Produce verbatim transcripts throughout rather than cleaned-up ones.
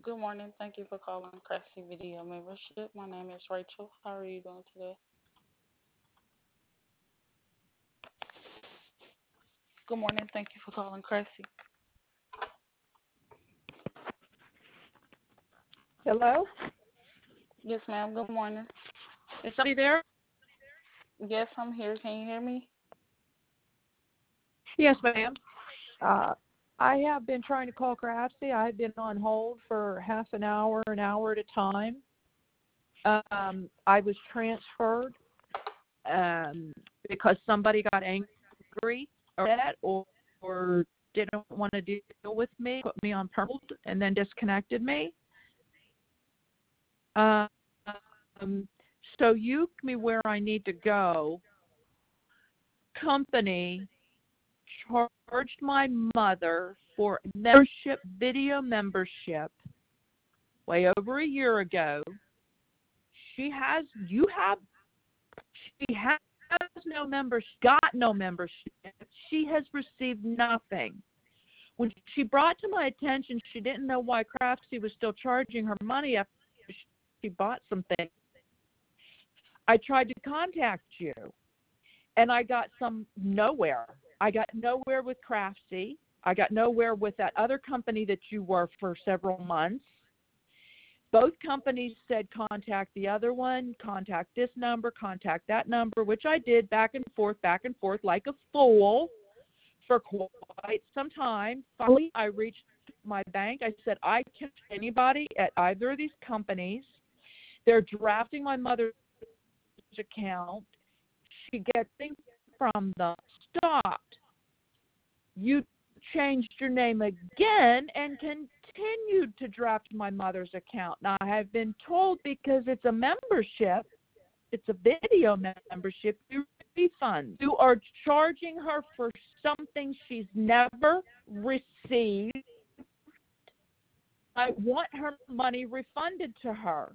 Good morning. Thank you for calling Craftsy Video Membership. My name is Rachel. How are you doing today? Good morning. Thank you for calling Craftsy. Hello? Yes, ma'am. Good morning. Is somebody there? Yes, I'm here. Can you hear me? Yes, ma'am. Uh, I have been trying to call Craftsy. I've been on hold for half an hour, an hour at a time. Um, I was transferred um, because somebody got angry or that or, or didn't want to deal with me, put me on hold, and then disconnected me. Um, so you tell me where I need to go. Company charged my mother for a membership, video membership, way over a year ago. She has, you have, she has no membership, got no membership. She has received nothing. When she brought to my attention, she didn't know why Craftsy was still charging her money after she bought something. I tried to contact you, and I got some nowhere. I got nowhere with Craftsy. I got nowhere with that other company that you were for several months. Both companies said contact the other one, contact this number, contact that number, which I did back and forth, back and forth like a fool for quite some time. Finally, I reached my bank. I said, I can't anybody at either of these companies. They're drafting my mother's account. She gets things from them. Stopped. You changed your name again and continued to draft my mother's account. Now, I have been told because it's a membership, it's a video membership, you refund. You are charging her for something she's never received. I want her money refunded to her.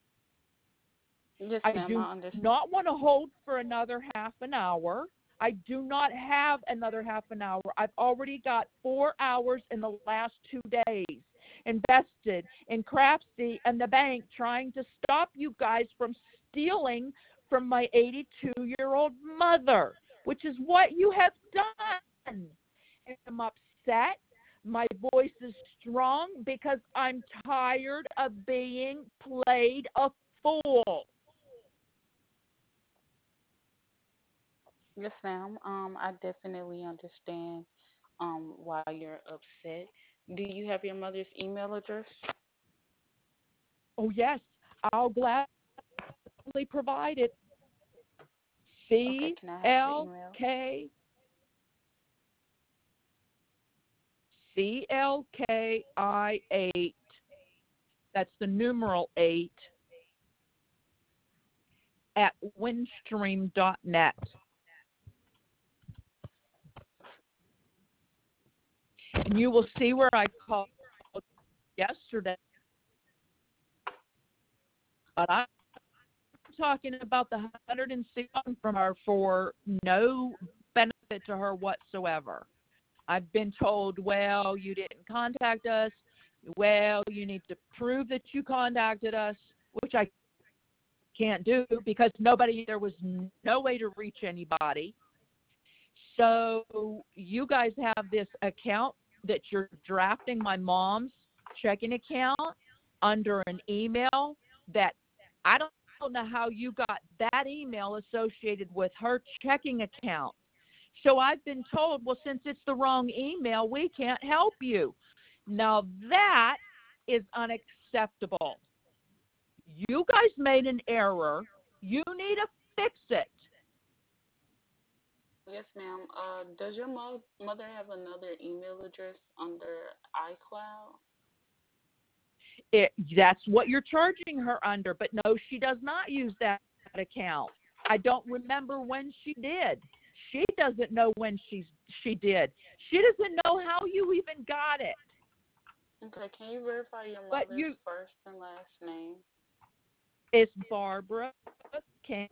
Yes, I ma'am. do I understand. not want to hold for another half an hour. I do not have another half an hour. I've already got four hours in the last two days invested in Craftsy and the bank trying to stop you guys from stealing from my eighty-two-year-old mother, which is what you have done. I'm upset. My voice is strong because I'm tired of being played a fool. Yes, ma'am. Um, I definitely understand um why you're upset. Do you have your mother's email address? Oh, yes, I'll gladly provide it. Okay, C can I have the L email? K C L K I eight. That's the numeral eight at windstream dot net. And you will see where I called yesterday. But I'm talking about the one hundred six from her for no benefit to her whatsoever. I've been told, well, you didn't contact us. Well, you need to prove that you contacted us, which I can't do because nobody, there was no way to reach anybody. So you guys have this account that you're drafting my mom's checking account under an email that I don't know how you got that email associated with her checking account. So I've been told, well, since it's the wrong email, we can't help you. Now that is unacceptable. You guys made an error. You need to fix it. Yes, ma'am. Uh, does your mo- mother have another email address under iCloud? It, that's what you're charging her under. But no, she does not use that account. I don't remember when she did. She doesn't know when she's she did. She doesn't know how you even got it. Okay, can you verify your But mother's you, first and last name? it's Barbara King,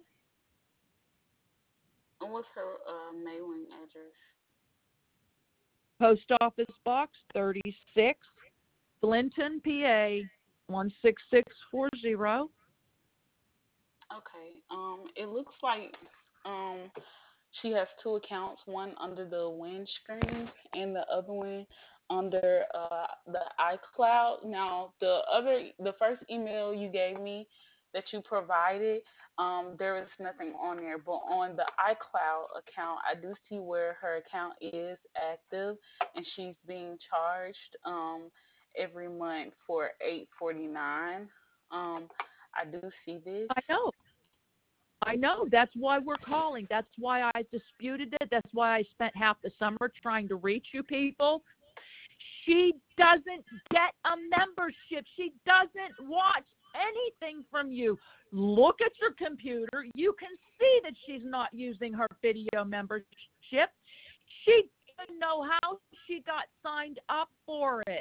And what's her uh, mailing address? Post Office Box thirty-six, Clinton, P A one six six four zero. Okay. Um, it looks like um she has two accounts, one under the windscreen and the other one under uh, the iCloud. Now, the other, the first email you gave me that you provided, um, there is nothing on there. But on the iCloud account, I do see where her account is active and she's being charged um, every month for eight forty nine. Um, I do see this. I know. I know. That's why we're calling. That's why I disputed it. That's why I spent half the summer trying to reach you people. She doesn't get a membership. She doesn't watch anything from you. Look at your computer. You can see that she's not using her video membership. She doesn't know how she got signed up for it.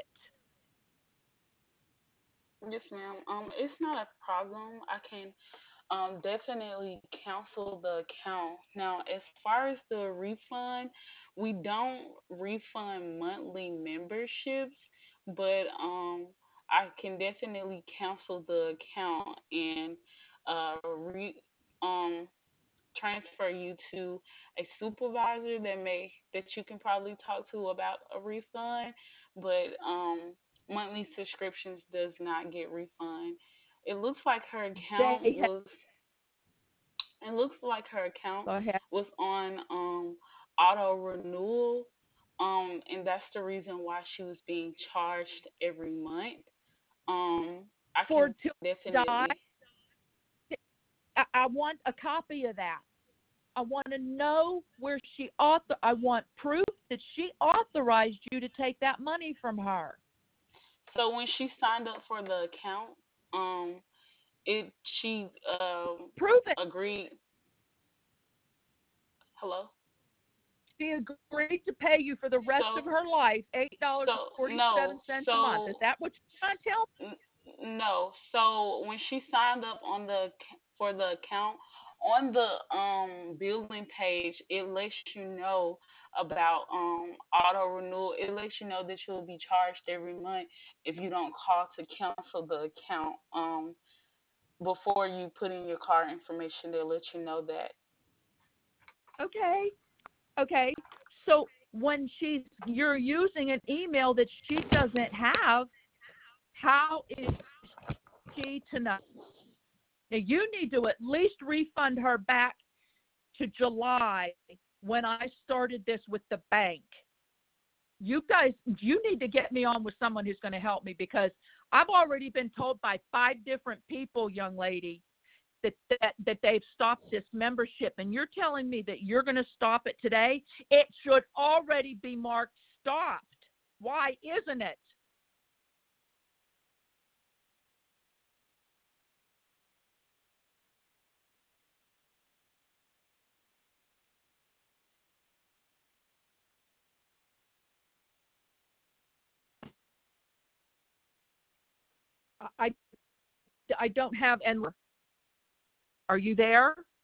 Yes, ma'am. Um, it's not a problem. I can um definitely cancel the account. Now, as far as the refund, we don't refund monthly memberships, but um I can definitely cancel the account and uh re um transfer you to a supervisor that may that you can probably talk to about a refund, but um monthly subscriptions does not get refund. It looks like her account They have, was it looks like her account go ahead. was on um auto renewal, um and that's the reason why she was being charged every month. um I For can to die, definitely. I, I want a copy of that. I want to know where she author. I want proof that she authorized you to take that money from her. So when she signed up for the account, um, it she um Prove it. agreed. Hello. She agreed to pay you for the rest of So her life eight dollars so and forty seven no. cents a month. Is So that what you're trying to tell n- no. So when she signed up on the ac- for the account on the um billing page, it lets you know about um auto renewal. It lets you know that you'll be charged every month if you don't call to cancel the account. Um, before you put in your card information, they'll let you know that. me? Okay. Okay. So when she's you're using an email that she doesn't have, how is she to know? Now you need to at least refund her back to July when I started this with the bank. You guys, you need to get me on with someone who's going to help me because I've already been told by five different people, young lady, that that, that they've stopped this membership. And you're telling me that you're going to stop it today? It should already be marked stopped. Why isn't it? I, I don't have endless. Are you there?